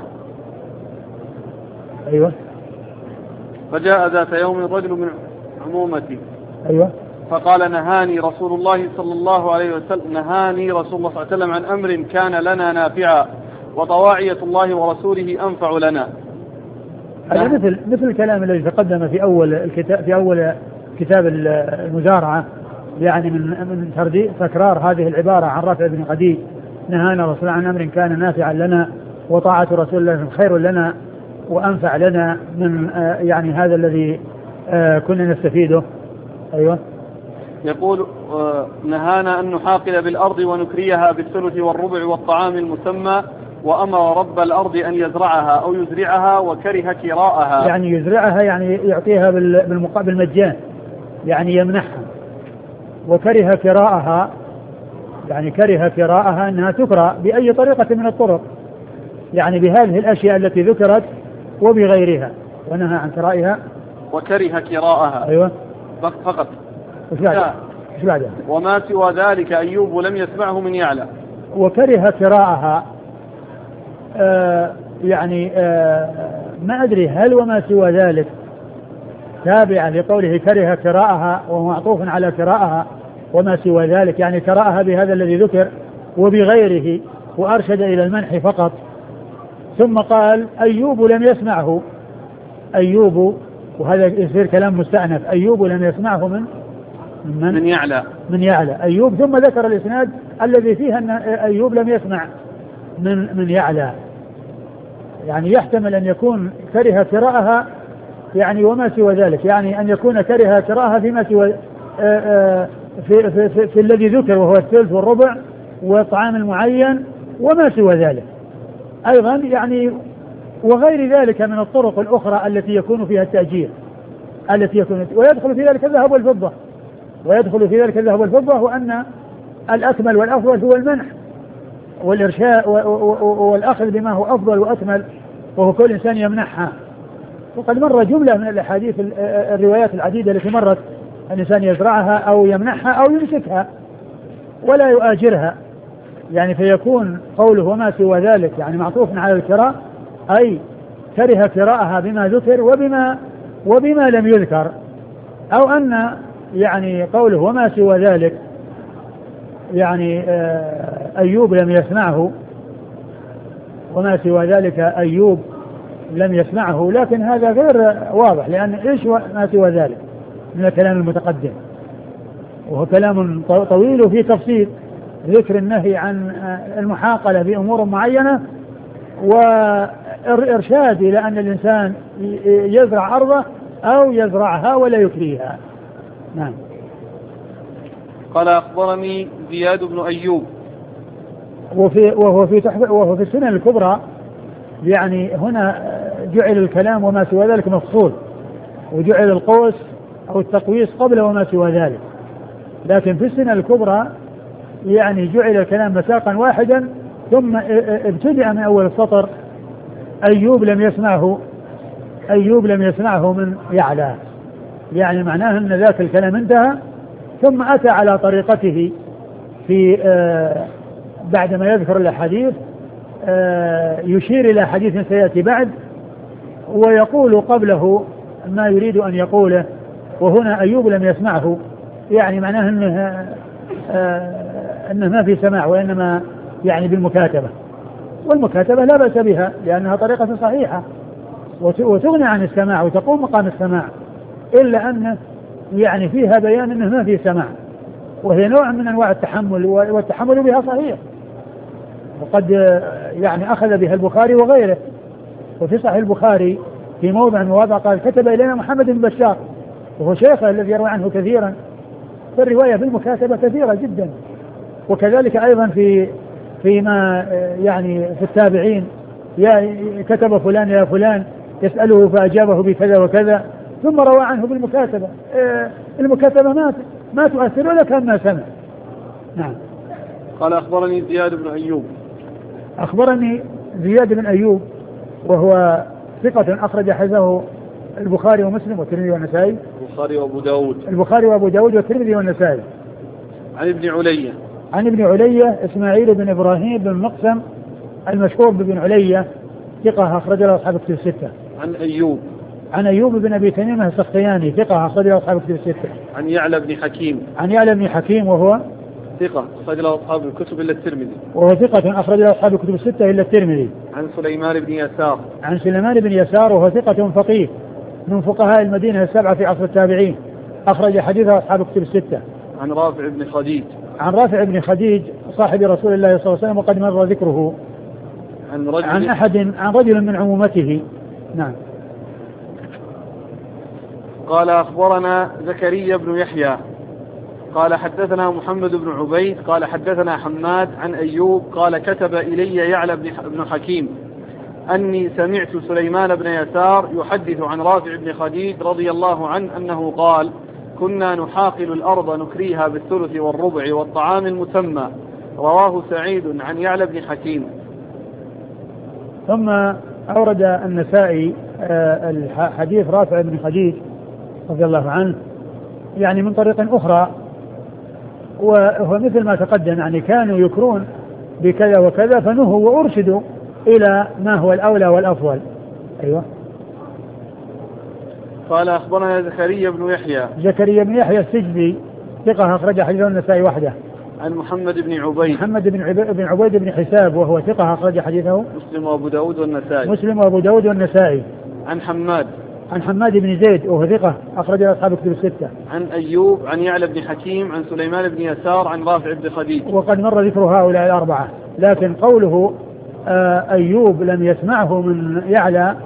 أيوة. فجاء ذات يوم رجل من عمومتي. أيوة. فقال: نهاني رسول الله صلى الله عليه وسلم عن أمر كان لنا نافعا، وطواعية الله ورسوله أنفع لنا. هذا مثل الكلام الذي تقدم في أول كتاب المزارعة، يعني من تكرار هذه العبارة عن رافع بن خديج: نهانا رسول عن أمر كان نافعا لنا، وطاعة رسول الله خير لنا وأنفع لنا من يعني هذا الذي كنا نستفيده. أيوة. يقول: نهانا أن نحاقل بالأرض ونكريها بالثلث والربع والطعام المسمى، وأمر رب الأرض أن يزرعها أو يزرعها، وكره كراءها. يعني يزرعها يعني يعطيها بالمقابل مجان، يعني يمنحها. وكره كراءها يعني كره كراءها أنها تكرى بأي طريقة من الطرق، يعني بهذه الأشياء التي ذكرت وبغيرها، ونهى عن كرائها وكره كراءها. أيوة. فقط. إيش بعدها؟ وما سوى ذلك أيوب لم يسمعه من يعلى. وكره كراءها يعني ما أدري هل وما سوى ذلك تابعا لقوله كره قراءها ومعطوف على قراءها وما سوى ذلك، يعني قراءها بهذا الذي ذكر وبغيره وأرشد إلى المنح فقط. ثم قال أيوب لم يسمعه، أيوب، وهذا يصير كلام مستأنف، أيوب لم يسمعه من يعلى أيوب، ثم ذكر الإسناد الذي فيه أن أيوب لم يسمع من يعلى، يعني يحتمل أن يكون كره قراءها يعني وما سوى ذلك، يعني أن يكون كره قراءها فيما سوى في الذي ذكر وهو الثلث والربع والطعام المعين وما سوى ذلك أيضا، يعني وغير ذلك من الطرق الأخرى التي يكون فيها التأجير ويدخل في ذلك الذهب والفضة، وأن الأكمل والأفضل هو المنح والإرشاء والأخذ بما هو أفضل وأكمل، وهو كل إنسان يمنحها. وقد مر جملة من الأحاديث الروايات العديدة التي مرت الإنسان يزرعها أو يمنحها أو يمسكها ولا يؤاجرها، يعني فيكون قوله وما سوى ذلك يعني معطوف على الكراء، أي كره قراءها بما ذكر وبما لم يذكر، أو أن يعني قوله وما سوى ذلك يعني أيوب لم يسمعه، وما سوى ذلك أيوب لم يسمعه، لكن هذا غير واضح، لأن إيش ما سوى ذلك من الكلام المتقدم، وهو كلام طويل وفيه تفصيل ذكر النهي عن المحاقلة بأمور معينة وإرشاد إلى أن الإنسان يزرع أرضه أو يزرعها ولا يكريها. نعم. قال أخبرني زياد بن أيوب، وهو في السنن الكبرى، يعني هنا جعل الكلام وما سوى ذلك مفصول، وجعل القوس أو التقويس قبل وما سوى ذلك، لكن في السنن الكبرى يعني جعل الكلام مساقا واحدا، ثم ابتدأ من أول السطر أيوب لم يسمعه من يعلى، يعني معناه أن ذاك الكلام انتهى، ثم أتى على طريقته في بعدما يذكر الأحاديث يشير إلى حديث سيأتي بعد ويقول قبله ما يريد أن يقوله. وهنا أيوب لم يسمعه يعني معناه أنه ما في سماع، وإنما يعني بالمكاتبة، والمكاتبة لا بأس بها لأنها طريقة صحيحة وتغني عن السماع وتقوم مقام السماع، إلا أن يعني فيها بيان أنه ما في سماع، وهي نوع من أنواع التحمل، والتحمل بها صحيح، وقد يعني أخذ بها البخاري وغيره. وفي صحيح البخاري في موضع من المواضع قال كتب إلينا محمد بن بشار، وهو شيخه الذي يروي عنه كثيرا، فالرواية بالمكاتبة كثيرة جدا. وكذلك أيضا فيما يعني في التابعين كتب فلان يا فلان يسأله فأجابه بكذا وكذا، ثم روى عنه بالمكاتبة. المكاتبة ما تؤثر ولا كان ما سمع. نعم. قال أخبرني زياد بن أيوب، أخبرني زياد بن أيوب وهو ثقة أخرج حديثه البخاري ومسلم والترمذي والنسائي، البخاري وأبو داود والترمذي والنسائي. عن ابن علية إسماعيل بن إبراهيم بن مقسم المشهور بابن علية، ثقة أخرج له أصحاب الكتب الستة. عن أيوب بن أبي تميمة السختياني، ثقة أخرج له أصحاب الكتب الستة. عن يعلى بن حكيم وهو ثقة أخرج له أصحاب الكتب إلا الترمذي. وهو ثقة أخرج له أصحاب الكتب الستة إلا الترمذي. عن سليمان بن يسار وهو ثقة فقيه من فقهاء المدينة السبعة في عصر التابعين، أخرج حديثه أصحاب الكتب الستة. عن رافع بن خديج صاحب رسول الله صلى الله عليه وسلم، وقد مر ذكره. عن رجل من عمومته. نعم. قال أخبرنا زكريا بن يحيى قال حدثنا محمد بن عبيد قال حدثنا حماد عن أيوب قال كتب إلي يعلى بن حكيم أني سمعت سليمان بن يسار يحدث عن رافع بن خديج رضي الله عنه أنه قال كنا نحاقل الأرض نكريها بالثلث والربع والطعام المسمى. رواه سعيد عن يعلى بن حكيم. ثم أورد النسائي الحديث رافع بن خديج رضي الله عنه يعني من طريق أخرى، وهو مثل ما تقدم، يعني كانوا يكرون بكذا وكذا فنهوا وأرشدوا إلى ما هو الأولى والأفضل. أيوة. قال أخبرنا زكريا بن يحيى. زكريا بن يحيى السجدي ثقة أخرج حديثه النسائي وحده. عن محمد بن عبيد. محمد بن عبيد بن حساب وهو ثقة أخرج حديثه مسلم وأبو داود والنسائي. مسلم وأبو داود والنسائي. عن حماد. عن حماد بن زيد وهو ثقة أخرج أصحاب الكتب الستة. عن أيوب عن يعلى بن حكيم عن سليمان بن يسار عن رافع بن خديج. وقد مر ذكر هؤلاء الأربعة، لكن قوله أيوب لم يسمعه من يعلى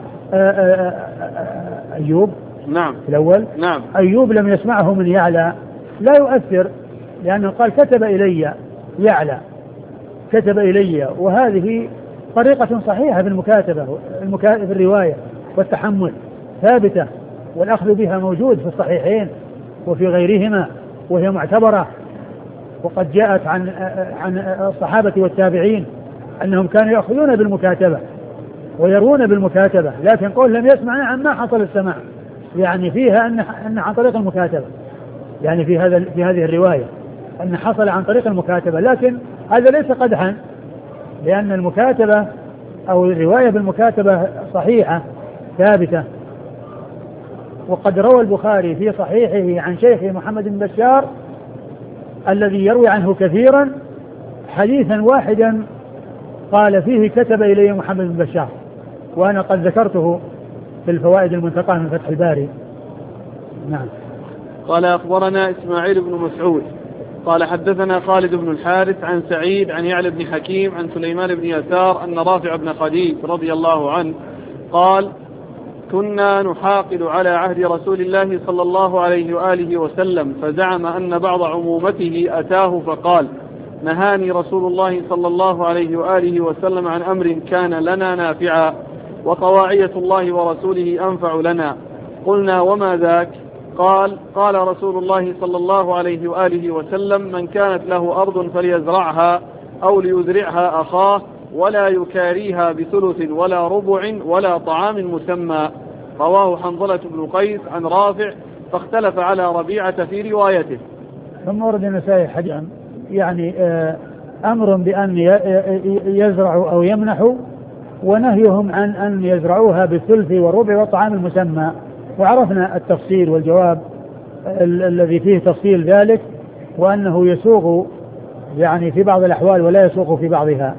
أيوب نعم الأول نعم أيوب لم يسمعه من يعلى لا يؤثر، لأنه قال كتب إلي يعلى، كتب إلي، وهذه طريقة صحيحة في المكاتبة في الرواية والتحمل ثابتة، والأخذ بها موجود في الصحيحين وفي غيرهما وهي معتبرة، وقد جاءت عن الصحابة والتابعين أنهم كانوا يأخذون بالمكاتبة ويرون بالمكاتبة، لكن قول لم يسمع عن ما حصل السماع، يعني فيها أن عن طريق المكاتبة، يعني في هذه الرواية أن حصل عن طريق المكاتبة، لكن هذا ليس قدحا، لأن المكاتبة أو الرواية بالمكاتبة صحيحة ثابتة. وقد روى البخاري في صحيحه عن شيخه محمد بن بشار الذي يروي عنه كثيرا حديثا واحدا قال فيه كتب إلي محمد بن بشار، وأنا قد ذكرته في الفوائد المنتقاة من فتح الباري. نعم. قال أخبرنا إسماعيل بن مسعود قال حدثنا خالد بن الحارث عن سعيد عن يعلى بن حكيم عن سليمان بن يسار أن رافع بن خديج رضي الله عنه قال كنا نحاقل على عهد رسول الله صلى الله عليه وآله وسلم، فزعم أن بعض عمومته أتاه فقال نهاني رسول الله صلى الله عليه وآله وسلم عن أمر كان لنا نافعا، وطواعية الله ورسوله أنفع لنا. قلنا وما ذاك؟ قال رسول الله صلى الله عليه وآله وسلم من كانت له أرض فليزرعها أو ليزرعها أخاه ولا يكاريها بثلث ولا ربع ولا طعام مسمى. رواه حنظلة بن قيس عن رافع، فاختلف على ربيعة في روايته. ثم ورد النسائي حديثا يعني أمر بأن يزرعوا أو يمنحوا، ونهيهم عن أن يزرعوها بالثلث والربع والطعام المسمى، وعرفنا التفصيل والجواب الذي فيه تفصيل ذلك، وأنه يسوغ يعني في بعض الأحوال ولا يسوغ في بعضها.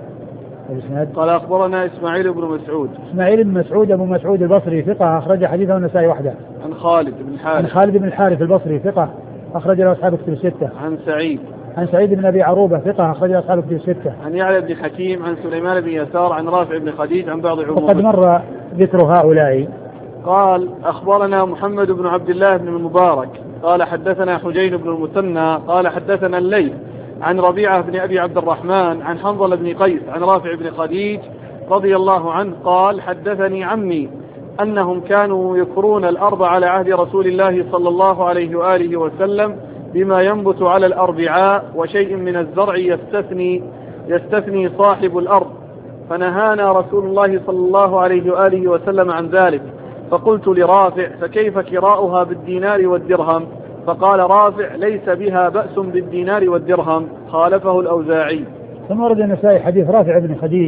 قال أخبرنا إسماعيل بن مسعود. إسماعيل بن مسعود أبو مسعود البصري ثقة أخرج حديثه النسائي وحده. عن خالد بن الحارث. عن خالد بن الحارث البصري ثقة أخرج له أصحاب الكتب الستة. عن سعيد بن أبي عروبة ثقة أخرج له أصحاب الكتب الستة. عن يعلى بن حكيم عن سليمان بن يسار عن رافع بن خديج عن بعض عمومته. وقد مر ذكر هؤلاء. قال أخبرنا محمد بن عبد الله بن المبارك قال حدثنا حجين بن المثنى قال حدثنا الليث عن ربيعة بن أبي عبد الرحمن عن حنظل بن قيس عن رافع بن خديج رضي الله عنه قال حدثني عمي أنهم كانوا يكرون الأرض على عهد رسول الله صلى الله عليه وآله وسلم بما ينبت على الأربعاء وشيء من الزرع يستثني صاحب الأرض، فنهانا رسول الله صلى الله عليه وآله وسلم عن ذلك. فقلت لرافع فكيف كراؤها بالدينار والدرهم؟ فقال رافع ليس بها بأس بالدينار والدرهم، خالفه الأوزاعي. ثم ورد النسائي حديث رافع بن خديج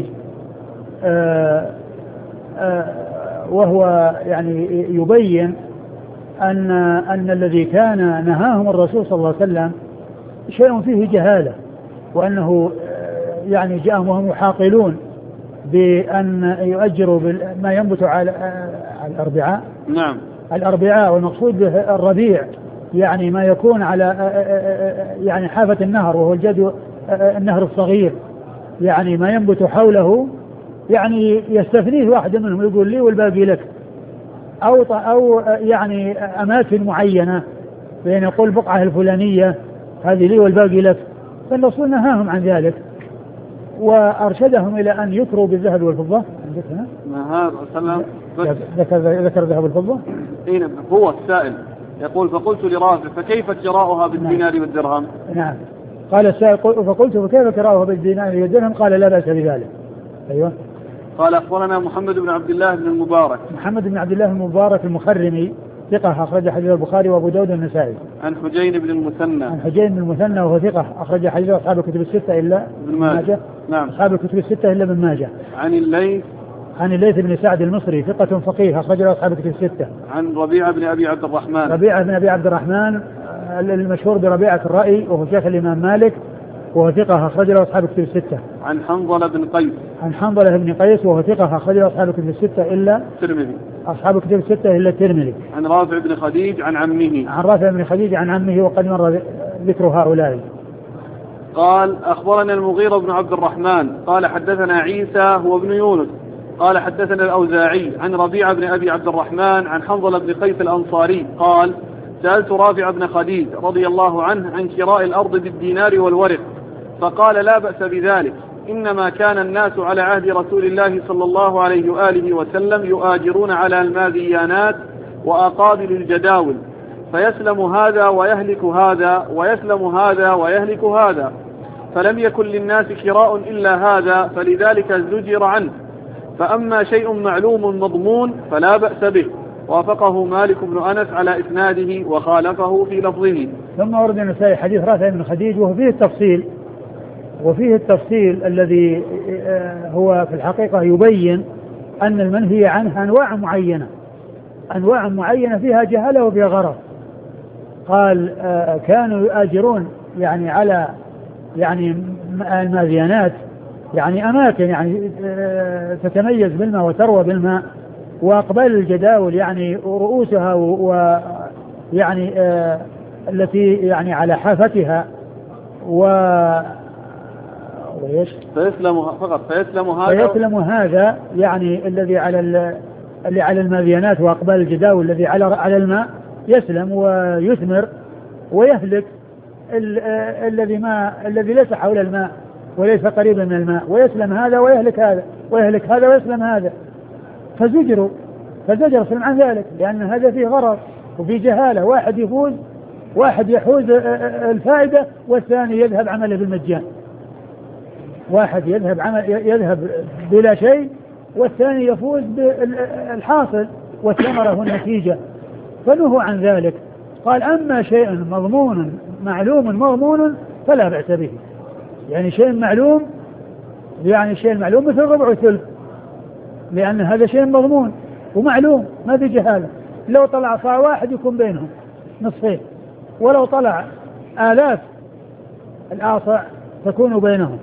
وهو يعني يبين أن الذي كان نهاهم الرسول صلى الله عليه وسلم شيء فيه جهالة، وأنه يعني جاءهم وهم يحاقلون بأن يؤجروا ما ينبت على الأربعاء. نعم. الأربعاء والمقصود به الربيع، يعني ما يكون على يعني حافة النهر وهو الجدو النهر الصغير، يعني ما ينبت حوله، يعني يستثنيه واحد منهم يقول لي والباقي لك، أو يعني أماكن معينة، بين يقول بقعة الفلانية هذه لي والباقي لك. فالرسول نهاهم عن ذلك وأرشدهم إلى أن يكروا بالذهب والفضة. ذكر الذهب والفضة. هو السائل يقول فقلت لرافع فكيف كراؤها بالدينار والدرهم؟ نعم. قال السائل فقلت فكيف كراؤها بالدينار والدرهم؟ قال لا بأس بذلك. أيوة. قال أخبرنا محمد بن عبد الله بن المبارك. محمد بن عبد الله المبارك المخرمي ثقة أخرج حديث البخاري وأبو داود والنسائي. عن حجين بن المثنى. عن حجين بن المثنى وهو ثقة أخرج حديث أصحاب الكتب الستة إلا ابن ماجه. نعم. أصحاب الكتب الستة إلا ابن ماجه. عن الليث. عن الليث بن سعد المصري ثقة فقيه أخرج له أصحاب الكتب الستة. عن ربيعة بن أبي عبد الرحمن. ربيعة بن أبي عبد الرحمن المشهور بربيعة الرأي وهو شيخ الإمام مالك وهو ثقة أخرج له أصحاب الكتب الستة. عن حنظلة بن قيس. عن حنظلة بن قيس وهو ثقة أخرج له أصحاب الكتب الستة إلا الترمذي. أصحاب الكتب الستة إلا الترمذي. عن رافع بن خديج عن عمه. عن رافع بن خديج عن عمه وقد مر ذكر هؤلاء. قال أخبرنا المغيرة بن عبد الرحمن قال حدثنا عيسى هو ابن يونس قال حدثنا الأوزاعي عن ربيعة بن أبي عبد الرحمن عن حنظلة بن قيس الأنصاري قال سألت رافع بن خديج رضي الله عنه عن شراء الأرض بالدينار والورق فقال لا بأس بذلك إنما كان الناس على عهد رسول الله صلى الله عليه وآله وسلم يؤاجرون على الماذيانات وأقابل الجداول فيسلم هذا ويهلك هذا ويسلم هذا ويهلك هذا فلم يكن للناس شراء إلا هذا فلذلك زجر عنه فأما شيء معلوم مضمون فلا بأس به وافقه مالك بن أنس على إسناده وخالفه في لفظه. ثم ورد النسائي حديث رافع بن خديج وفيه التفصيل الذي هو في الحقيقة يبين أن المنهي عنه أنواع معينة فيها جهالة وفيها غرض. قال كانوا يؤاجرون يعني على يعني الماذيانات يعني أماكن يعني تتميز بالماء وتروى بالماء وأقبال الجداول يعني رؤوسها ويعني التي يعني على حافتها وإيش فيسلم هذا يعني الذي على الماذيانات وأقبال الجداول الذي على الماء يسلم ويثمر ويهلك الذي ليس حول الماء وليس قريبا من الماء ويسلم هذا ويهلك هذا ويسلم هذا فزجر سلم عن ذلك لأن هذا فيه غرض وفيه جهالة واحد يحوز الفائدة والثاني يذهب عمله بالمجان واحد يذهب بلا شيء والثاني يفوز بالحاصل والثمرة والنتيجة فنهوا عن ذلك. قال أما شيء معلوم مضمون فلا بأس به يعني شيء معلوم مثل ربع وثلث لأن هذا شيء مضمون ومعلوم ما في جهالة لو طلع صاع واحد يكون بينهم نصفين ولو طلع آلاف الآصع تكون بينهم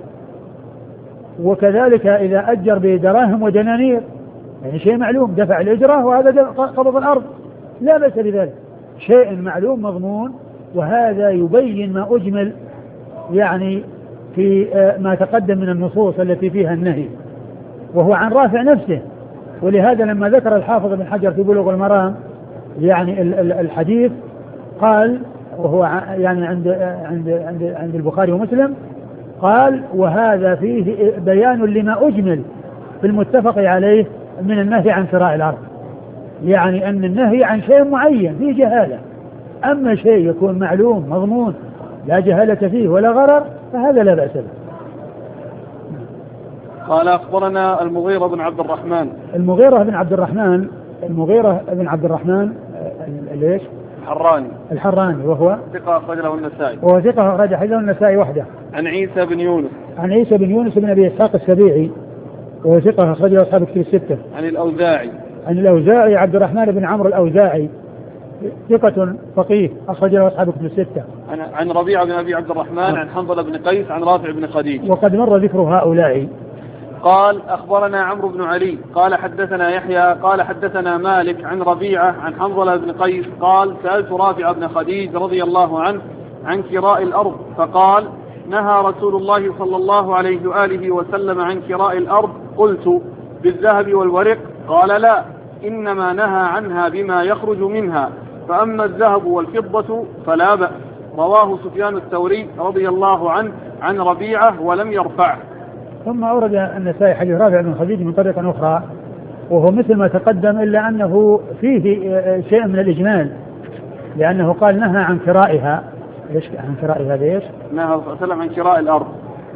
وكذلك إذا أجر بدراهم ودنانير يعني شيء معلوم دفع الإجرة وهذا قبض الأرض لا بأس بذلك شيء معلوم مضمون وهذا يبين ما أجمل يعني في ما تقدم من النصوص التي فيها النهي وهو عن رافع نفسه ولهذا لما ذكر الحافظ بن حجر في بلوغ المرام يعني الحديث قال وهو يعني عند البخاري ومسلم قال وهذا فيه بيان لما أجمل في المتفق عليه من النهي عن شراء الأرض يعني أن النهي عن شيء معين فيه جهالة أما شيء يكون معلوم مضمون لا جهالة فيه ولا غرر فهذا لا بأس به. قال أخبرنا المغيرة بن عبد الرحمن ليش الحراني وهو ثقة أخرج له النسائي أخرج حديث النسائي وحده. عن عيسى بن يونس بن أبي إسحاق السبيعي وهو ثقة أخرج له أصحاب الكتب الستة. عن الأوزاعي عبد الرحمن بن عمرو الأوزاعي ثقة فقيه أخرج له أصحاب الكتب الستة. عن ربيعة بن أبي عبد الرحمن عن حنظلة بن قيس عن رافع بن خديج وقد مر ذكر هؤلاء. قال أخبرنا عمرو بن علي قال حدثنا يحيى قال حدثنا مالك عن ربيعة عن حنظلة بن قيس قال سألت رافع بن خديج رضي الله عنه عن كراء الأرض فقال نهى رسول الله صلى الله عليه وآله وسلم عن كراء الأرض قلت بالذهب والورق قال لا إنما نهى عنها بما يخرج منها فأما الذهب والفضة فلا بأس رواه سفيان الثوري رضي الله عنه عن ربيعة ولم يرفعه. ثم أورد النسائي حديث رافع بن خديج من طريقة أخرى وهو مثل ما تقدم إلا أنه فيه شيء من الإجمال لأنه قال نهى عن كرائها عن كرائها ليش؟ نهى وسلم عن كراء الأرض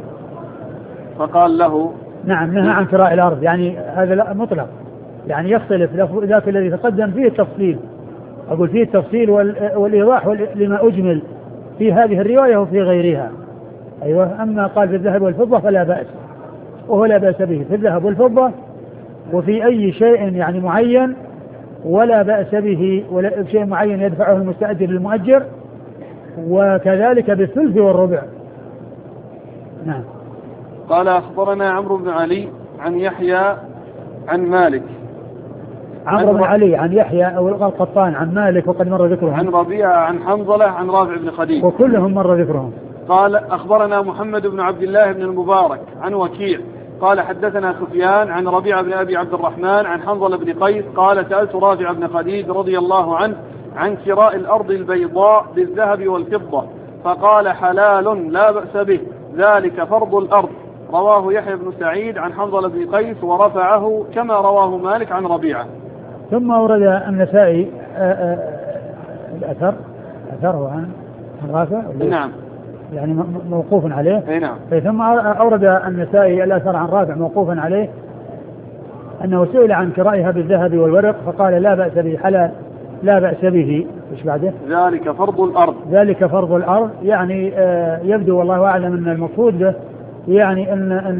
فقال له نعم نهى عن كراء الأرض يعني هذا لا مطلق يعني يختلف ذاك الذي تقدم فيه التفصيل أقول فيه التفصيل والإيضاح لما أجمل في هذه الرواية وفي غيرها. أيوة. أما قال في الذهب والفضة فلا بأس، وهو لا بأس به في الذهب والفضة وفي أي شيء يعني معين، ولا بأس به ولا شيء معين يدفعه المستأجر للمؤجر، وكذلك بالثلث والربع. نعم. قال أخبرنا عمرو بن علي عن يحيى عن مالك. عمرو بن علي عن يحيى أو القطان عن مالك وقد مر ذكرهم. عن ربيعة عن حنظلة عن رافع بن خديج وكلهم مر ذكرهم. قال أخبرنا محمد بن عبد الله بن المبارك عن وكيع قال حدثنا سفيان عن ربيعة بن أبي عبد الرحمن عن حنظلة بن قيس قال سألت رافع بن خديج رضي الله عنه عن كراء الأرض البيضاء بالذهب والفضة فقال حلال لا بأس به، ذلك فرض الأرض. رواه يحيى بن سعيد عن حنظلة بن قيس ورفعه كما رواه مالك عن ربيعة. ثم أورد النسائي الأثر عن رافع. نعم. يعني موقوف عليه. اي نعم. ثم أورد النسائي الأثر عن رافع موقوفا عليه أنه سئل عن كرائها بالذهب والورق فقال لا بأس به، حلال لا بأس به. ايش بعده؟ ذلك فرض الأرض. ذلك فرض الأرض، يعني يبدو والله أعلم أن المقصود به يعني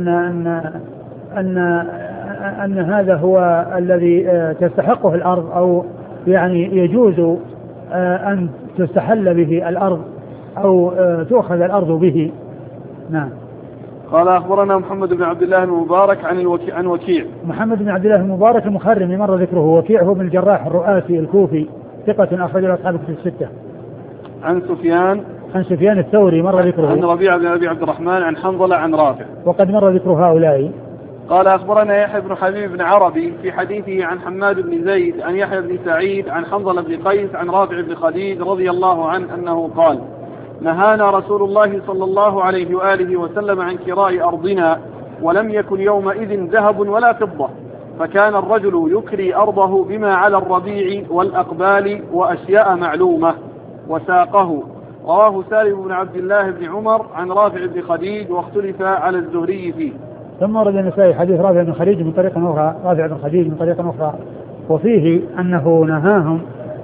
أن هذا هو الذي تستحقه الأرض، أو يعني يجوز أن تستحل به الأرض أو تؤخذ الأرض به. نعم. قال أخبرنا محمد بن عبد الله المبارك عن وكيع. محمد بن عبد الله المبارك المخرمي مر ذكره. وكيع هو بن الجراح الرؤاسي الكوفي ثقة أخرج له أصحاب الكتب الستة. عن سفيان الثوري مر ذكره. عن ربيعة بن أبي عبد الرحمن عن حنظلة عن رافع وقد مر ذكر هؤلاء. قال أخبرنا يحيى بن حبيب بن عربي في حديثه عن حماد بن زيد عن يحيى بن سعيد عن حنظلة بن قيس عن رافع بن خديج رضي الله عنه أنه قال نهانا رسول الله صلى الله عليه وآله وسلم عن كراء أرضنا ولم يكن يومئذ ذهب ولا فضة، فكان الرجل يكري أرضه بما على الربيع والأقبال وأشياء معلومة وساقه. رواه سالم بن عبد الله بن عمر عن رافع بن خديج واختلف على الزهري فيه. ثم ورد النسائي حديث رافع بن خديج من طريق أخرى، رافع بن خديج من طريق أخرى، وفيه أنه نهاهم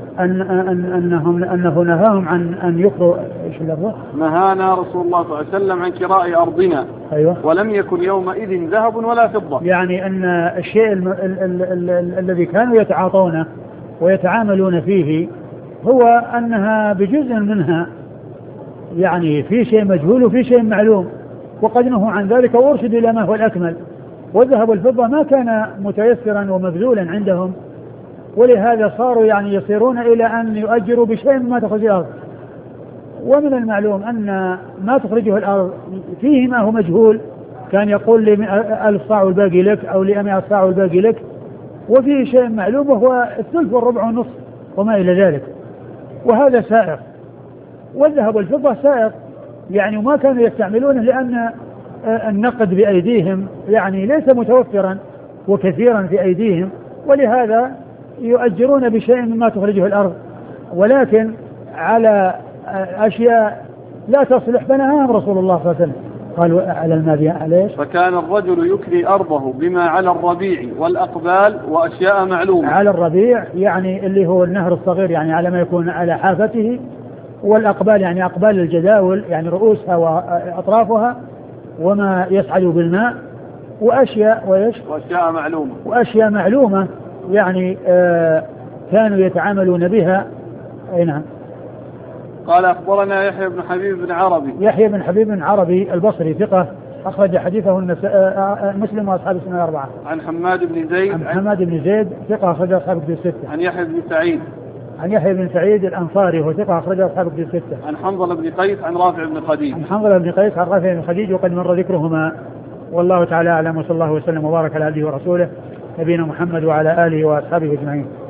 أنه نهاهم عن أن يقروا إيش اللفظ؟ نهانا رسول الله صلى الله عليه وسلم عن كراء أرضنا. أيوة. ولم يكن يومئذ ذهب ولا فضة. يعني أن الشيء الذي كانوا يتعاطونه ويتعاملون فيه هو أنها بجزء منها يعني في شيء مجهول وفي شيء معلوم، وقد نهوا عن ذلك وارشدوا إلى ما هو الأكمل. والذهب والفضة ما كان متيسرا ومبذولا عندهم، ولهذا صاروا يعني يصيرون إلى أن يؤجروا بشيء مما تخرج الأرض. ومن المعلوم أن ما تخرجه الأرض فيه ما هو مجهول، كان يقول لي 1000 صاع والباقي لك، أو لي 100 صاع والباقي لك، وفيه شيء معلوم وهو الثلث والربع والنصف وما إلى ذلك، وهذا سائق. والذهب والفضة سائق يعني، وما كانوا يستعملونه لأن النقد بأيديهم يعني ليس متوفرا وكثيرا في أيديهم، ولهذا يؤجرون بشيء مما تخرجه الأرض، ولكن على أشياء لا تصلح فنهاهم رسول الله صلى الله عليه وسلم. قالوا على المبيع عليه. فكان الرجل يكري أرضه بما على الربيع والأقبال وأشياء معلومة. على الربيع يعني اللي هو النهر الصغير، يعني على ما يكون على حافته، والأقبال يعني أقبال الجداول يعني رؤوسها وأطرافها وما يسعد بالماء، وأشياء معلومة يعني كانوا يتعاملون بها. أي نعم. قال أخبرنا يحيى بن حبيب بن عربي البصري ثقة أخرج حديثه مسلم وأصحاب السنن الأربعة. عن حماد بن زيد ثقة أخرج أصحاب الكتب الستة. عن يحيى بن سعيد الأنصاري وهو ثقة أخرج أصحاب الكتب الستة. عن حنظلة بن قيس عن رافع بن خديج وقد مر ذكرهما. والله تعالى أعلم، وصلى الله وسلم وبارك على عبده ورسوله نبينا محمد وعلى آله وأصحابه أجمعين.